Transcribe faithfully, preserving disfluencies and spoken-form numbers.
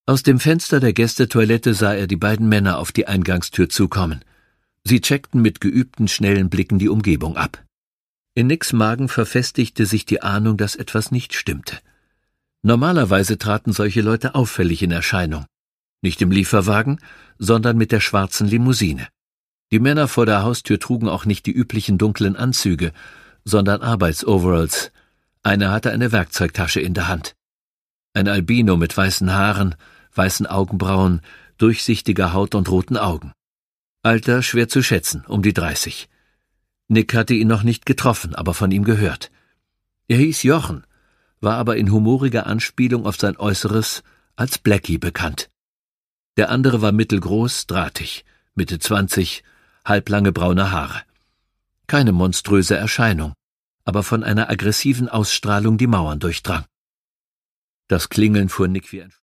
Aus dem Fenster der Gästetoilette sah er die beiden Männer auf die Eingangstür zukommen. Sie checkten mit geübten, schnellen Blicken die Umgebung ab. In Nicks Magen verfestigte sich die Ahnung, dass etwas nicht stimmte. Normalerweise traten solche Leute auffällig in Erscheinung. Nicht im Lieferwagen, sondern mit der schwarzen Limousine. Die Männer vor der Haustür trugen auch nicht die üblichen dunklen Anzüge, sondern Arbeitsoveralls. Einer hatte eine Werkzeugtasche in der Hand. Ein Albino mit weißen Haaren, weißen Augenbrauen, durchsichtiger Haut und roten Augen. Alter schwer zu schätzen, um die dreißig. Nick hatte ihn noch nicht getroffen, aber von ihm gehört. Er hieß Jochen, war aber in humoriger Anspielung auf sein Äußeres als Blackie bekannt. Der andere war mittelgroß, drahtig, Mitte zwanzig, halblange braune Haare. Keine monströse Erscheinung, aber von einer aggressiven Ausstrahlung die Mauern durchdrang. Das Klingeln fuhr Nick wie ein